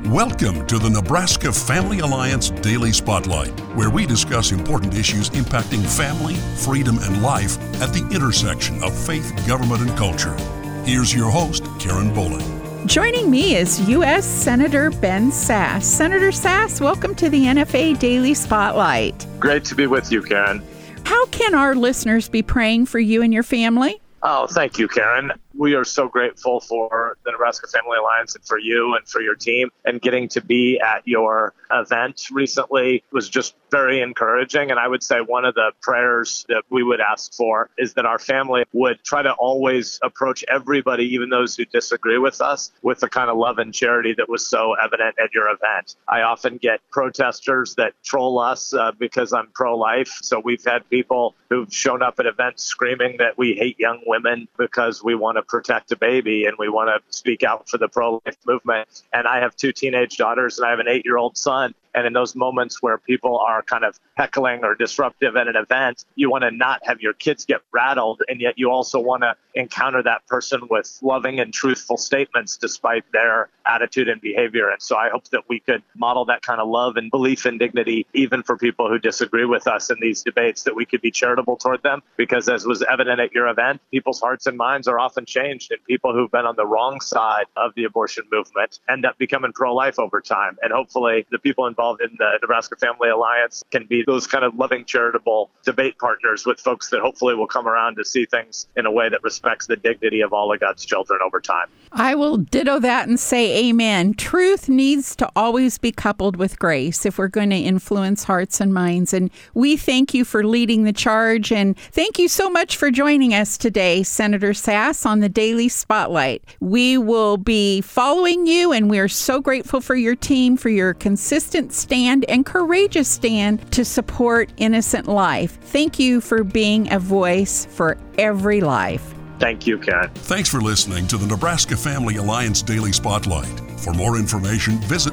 Welcome to the Nebraska Family Alliance Daily Spotlight, where we discuss important issues impacting family, freedom, and life at the intersection of faith, government, and culture. Here's your host, Karen Bowling. Joining me is U.S. Senator Ben Sasse. Senator Sasse, welcome to the NFA Daily Spotlight. Great to be with you, Karen. How can our listeners be praying for you and your family? Oh, thank you, Karen. We are so grateful for the Nebraska Family Alliance and for you and for your team, and getting to be at your event recently was just very encouraging. And I would say one of the prayers that we would ask for is that our family would try to always approach everybody, even those who disagree with us, with the kind of love and charity that was so evident at your event. I often get protesters that troll us because I'm pro-life. So we've had people who've shown up at events screaming that we hate young women because we want to protect a baby and we want to speak out for the pro-life movement. And I have 2 teenage daughters and I have an 8-year-old son. And in those moments where people are kind of heckling or disruptive at an event, you want to not have your kids get rattled, and yet you also want to encounter that person with loving and truthful statements despite their attitude and behavior. And so I hope that we could model that kind of love and belief and dignity even for people who disagree with us in these debates, that we could be charitable toward them, because as was evident at your event, people's hearts and minds are often changed, and people who've been on the wrong side of the abortion movement end up becoming pro-life over time. And hopefully the people involved in the Nebraska Family Alliance can be those kind of loving, charitable debate partners with folks that hopefully will come around to see things in a way that respects the dignity of all of God's children over time. I will ditto that and say amen. Truth needs to always be coupled with grace if we're going to influence hearts and minds. And we thank you for leading the charge. And thank you so much for joining us today, Senator Sasse, on the Daily Spotlight. We will be following you, and we're so grateful for your team, for your consistent stand and courageous stand to support innocent life. Thank you for being a voice for every life. Thank you, Karen. Thanks for listening to the Nebraska Family Alliance Daily Spotlight. For more information, visit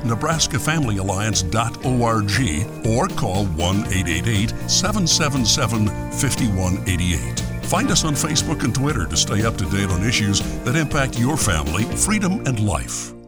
nebraskafamilyalliance.org or call 1-888-777-5188. Find us on Facebook and Twitter to stay up to date on issues that impact your family, freedom, and life.